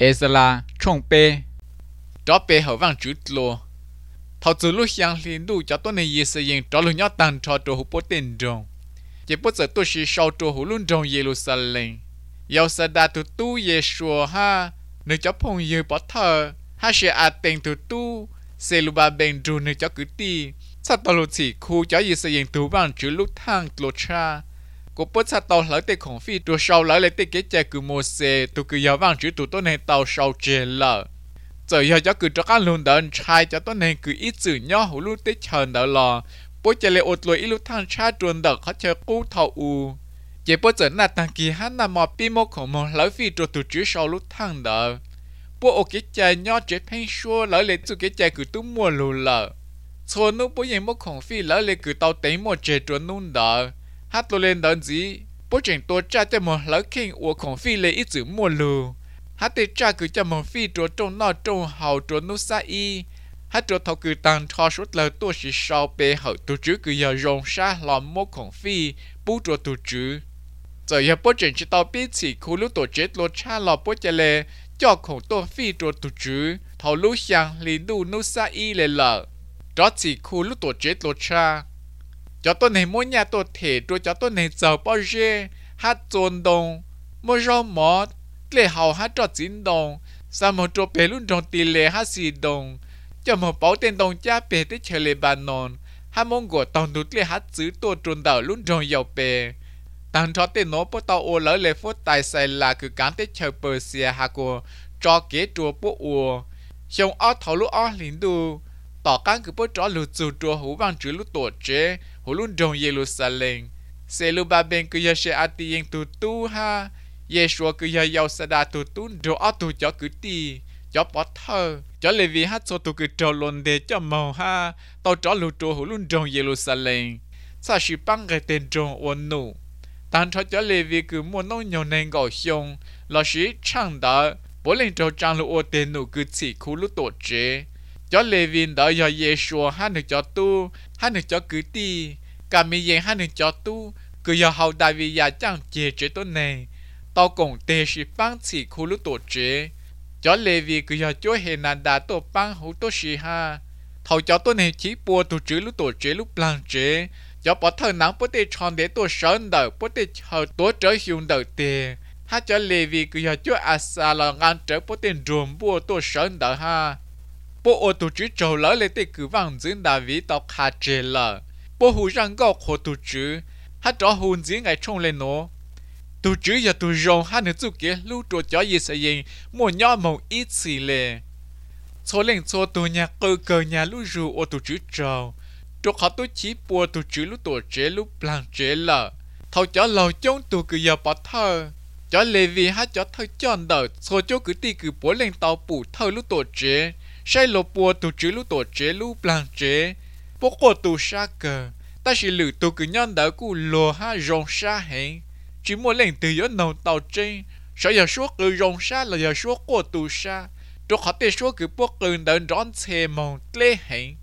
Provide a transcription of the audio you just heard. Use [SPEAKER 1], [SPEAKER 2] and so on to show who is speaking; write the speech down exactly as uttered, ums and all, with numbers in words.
[SPEAKER 1] Esla trông pe đó pe hở vang chữ lô thầu từ lúc sáng liền đủ cho tôi này gì sự hiện cho lúc nhớ tăng cho tôi hụt bớt tiền rong chỉ bớt giờ tôi sẽ sau tôi hụt luôn trong Jerusalem yêu sa đa tu tu Yeshua ha nếu cho phong yêu bỏ thờ ha sẽ à tiền tu tu sẽ lu ba bên ru nếu cho cứ ti sao tao lúc chỉ khu cho gì sự hiện tu vang chữ lúc thang lột cha cô bớt sao tao lấy tiền khổng phi tôi sau lấy lấy tiền cái chạy cứ mua xe tôi cứ yêu vang chữ tu tôi này tao sau chơi lợ giờ giờ cho cứ cho các luôn đợn trai cho tôi này cứ ít chữ nhỏ hủ lúc tết chờ đỡ lò bố chạy lại ột lối ít lúc thang trai truồn đỡ khó chơi cú thầu u chỉ bố giờ nãy tăng kỳ hắn nằm mò pi mô khổng mò lấy phi trò tụ chữ sau lúc thang đỡ bố ô cái chạy nhỏ chế phanh xua lấy lại chú cái chạy cứ tú mua lù lợ xô nụ bố yên mô khổng phi lấy lại cứ tao tính một chế truồn nôn đỡ hát tôi lên đợn gì bố chỉnh tôi cha cho một lấy kinh của khổng phi lấy ít chữ mua lù hát tê cha cứ cho một phi trò trong nọ trong hậu trò nô sa y hát trò thầu cứ tăng thọ suốt lời tôi chỉ sau bề hậu tu chữ cứ giờ rong sa làm một khổng phi bố trò tu chữ giờ giờ bố chuyện chỉ tao biết chỉ khu lúc tổ chết lột cha lò bố chè lệ cho khổng tôi phi trò tu chữ thầu lúc sang lì đu nô sa y lệ lợ đó chỉ khu lúc tổ chết lột cha cho tôi này mỗi nhà tôi thể rồi cho tôi này giờ bao giờ hát tròn đồng mua rau mọt lệ hậu hát trò chín đồng sao một trò bể luôn trong tỷ lệ hát xì đồng cho một bảo tiền đồng cha bể tới chơi lệ bàn nón hát mong của tàu nút lệ hát giữตัวtròn đảo luôn trong dầu bể tăng cho tiền nó bắt tàu ô lỡ lệ phốt tài xài là cứ cán tới chơi bờ xìa hà của cho kế chùa bộ ua xong ó thầu lúc ó lính đu tỏ cán cứ bắt cho lụt dù chùa hú vang chữ lúc tổ chế hú luôn trong Jerusalem xe lu ba bên cứ giờ sẽ ăn tiền tu tu ha Yeshua cứ giờ giàu sa đa tu tu rồi ở tu cho cứ ti cho bỏ thơ cho lệ vì hát số tu cứ trâu luôn để cho màu ha tao cho lũ trâu hú luôn trong Jerusalem sao chỉ bằng cái tên trong ôn nụ tan cho cho lệ vì cứ muốn nông nhiều nên gọi xong là chỉ chẳng đỡ bố lên trâu trang lũ ô tên nụ cứ chỉ khu lũ tổ chế cho lệ vì đỡ giờ Yeshua hát được cho tu hát được cho cứ ti cả mi yên hát được cho tu cứ giờ hậu đại vì nhà chẳng chế chế tốt này tao cũng tê sĩ băng chỉ khu lúc tổ chế cho lệ vì cứ giờ chúa hiện nàn đã tổ băng hữu tổ sĩ ha thầu cho tôi này chỉ bùa tổ chế lúc tổ chế lúc lăng chế cho bỏ thơ nắng bố tê tròn để tổ sơn đợi bố tê chờ tổ trở hiung đợi tê ha cho lệ vì cứ giờ chúa asa là ngăn trở bố tê rùm bùa tổ sơn đợi ha bố ô tổ chế trầu lỡ lệ tê cứ vang diễn đà ví tao khá chế lỡ bố hù răng gọc hồ tổ chế ha cho hùn diễn ngày trông lên nó tu chữ giờ tu rong hai nữ chú kia lưu trò cho gì sẽ gì mua nhỏ màu ít xì lệ số lên số tu nhà cơ cơ nhà lưu rù ô tu chữ trâu cho họ tu chỉ bùa tu chữ lưu tổ chế lưu plan chế lợ thầu cho lầu chống tu cứ giờ bỏ thơ cho lệ vì hát cho thơ chọn đợi số cho cứ ti cứ bố lên tàu bù thơ lưu tổ chế sai lô bùa tu chữ lưu tổ chế lưu plan chế bố cô tu sa cờ ta chỉ lử tu cứ nhon đỡ cụ lô ha rong sa hẹn chỉ muốn lên từ gió nồng tàu trên sợ giờ suốt cứ rong sa là giờ suốt của tu sa cho họ tê suốt cứ bốc cứ đợn đón xe màu lê hẹn